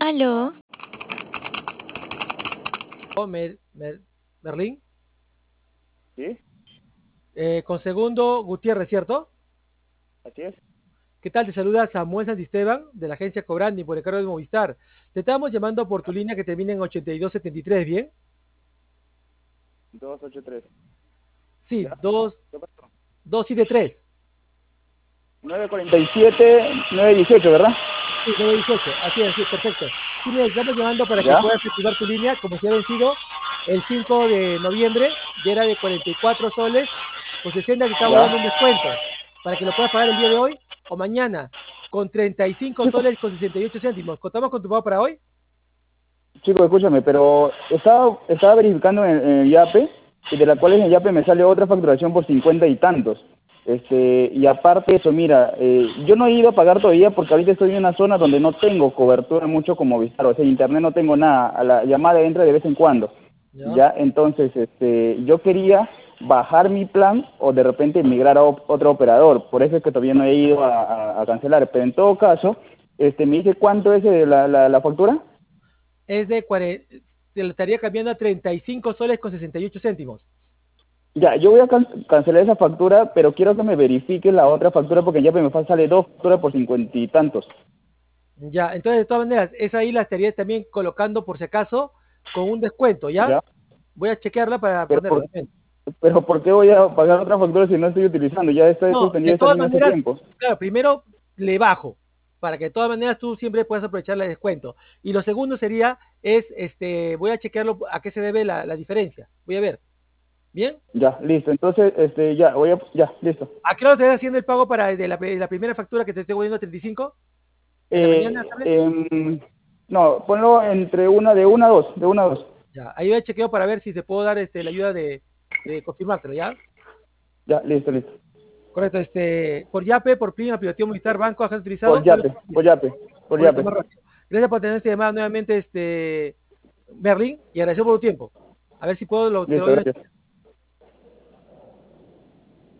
Aló, Merlín, ¿Sí? con segundo Gutiérrez, ¿cierto? Así es. ¿Qué tal? Te saluda Samuel Santisteban de la agencia Cobrandi por el cargo de Movistar. Te estamos llamando por tu línea que termina en 8273, ¿bien? 283. Sí, ¿Ya? 273. 947, 918, ¿verdad? Sí, 918. Así es, perfecto. Sí, mira, estamos llamando para que ¿Ya? puedas activar tu línea, como se ha vencido el 5 de noviembre, ya era de 44 soles, con 60 te estamos ¿Ya? dando un descuento para que lo puedas pagar el día de hoy o mañana, con 35 Chico, soles con 68 céntimos. ¿Contamos con tu pago para hoy? chico, escúchame, pero estaba verificando en el Yape, y de la cual en el Yape me sale otra facturación por 50 y tantos. Y aparte de eso, mira, yo no he ido a pagar todavía porque ahorita estoy en una zona donde no tengo cobertura mucho como Movistar, o sea, internet no tengo nada, a la llamada entra de vez en cuando. Ya. Ya, entonces, yo quería bajar mi plan o de repente migrar a otro operador, por eso es que todavía no he ido a cancelar, pero en todo caso, me dice cuánto es la factura. Es de 40, te lo estaría cambiando a 35 soles con 68 céntimos. Ya, yo voy a cancelar esa factura, pero quiero que me verifique la otra factura porque ya me sale dos facturas por 50 y tantos. Ya, entonces de todas maneras, esa ahí la estaría también colocando por si acaso con un descuento, ¿ya? ¿Ya? Voy a chequearla para Pero ponerla por, también. pero ¿por qué voy a pagar otra factura si no estoy utilizando? Ya está No, suspendida de esta todas línea hace maneras, tiempo. claro, primero le bajo, para que de todas maneras tú siempre puedas aprovechar el descuento. Y lo segundo sería, voy a chequearlo a qué se debe la diferencia. Voy a ver. ¿Bien? Ya, listo. Entonces, ya, listo. ¿A qué hora te estás haciendo el pago para la primera factura que te estoy poniendo 35? ¿En la mañana, Eh, tarde? em, no, ponlo entre una a dos, de una a dos. Ya, ahí voy a chequeo para ver si te puedo dar la ayuda de confirmártelo, ¿ya? Ya, listo, listo. Correcto, por Yape, por PRIM, aplicación Movistar, banco, agente Por utilizado, código Yape, por listo. Yape, por Correcto, Yape. más rápido. Gracias por tener esta llamada nuevamente, Berlín, y agradecemos por tu tiempo. A ver si puedo, te lo Listo, doy una gracias.